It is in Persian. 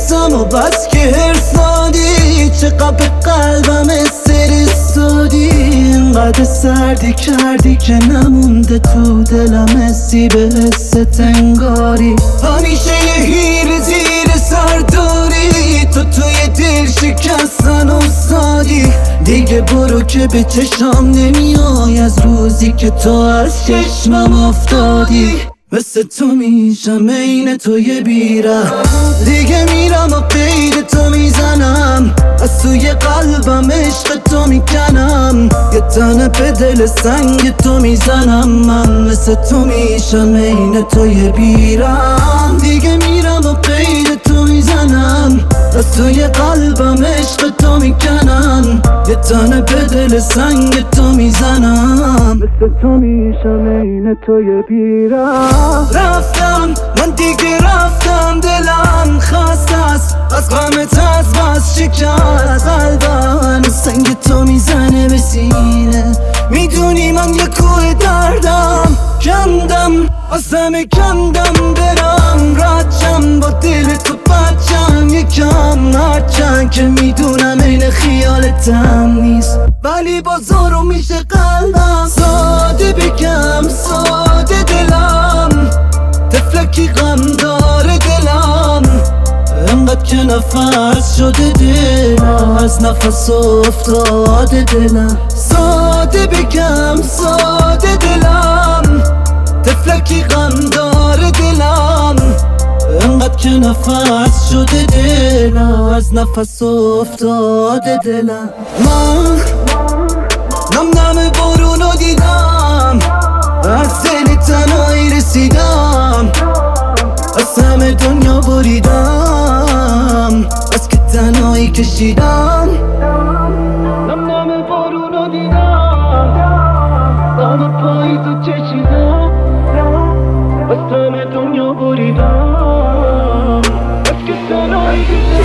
حسم و بس که هرسادی، چقدر به قلبم استرسادی. اینقدر سردی کردی که نمونده تو دلم حسی به حس تنگاری. همیشه یه هیر زیر سر داری، تو توی دل شکستن افتادی. دیگه برو که به چشم نمیای از روزی که تو از چشمم افتادی. مثل تو میشم عین تو یه بیره، دیگه میرم و قید تو میزنم. از توی قلبم عشق تو میکنم، یه تنه به دل سنگ تو میزنم. من مثل تو میشم عین تو یه بیره، دیگه میرم و قید تو میزنم. از توی قلبم عشق تو میکنم، یه تنه به دل سنگ تو میزنم. مثل تو میشم عین تو یه بیره. رفتم من دیگه رفتم، دلم خسته است از غمت، از بس شکست قلبم. سنگ تو میزنه به سینه، میدونی من یه کوه دردم. کندم از همه کندم برم رچم، با دل تو بچم یکم. هرچند که میدونم این خیالتم نیست، ولی بازارو میشه قلبم. ساده بگم ساده دلم، تفلکی غم داره دلم. انقدر که نفس شده دلم، از نفس افتاده دلم. ساده بگم ساده دلم، تفلکی غم داره دلم. انقدر که نفس شده دلم، از نفس افتاده دلم. من نم بارونو دیدم، از دل تنهایی رسیدم. از همه دنیا بریدم، از که تنهایی کشیدم. نم بارونو دیدم، آن پایی تو چشیدم. از همه دنیا بریدم، از که تنهایی کشیدم.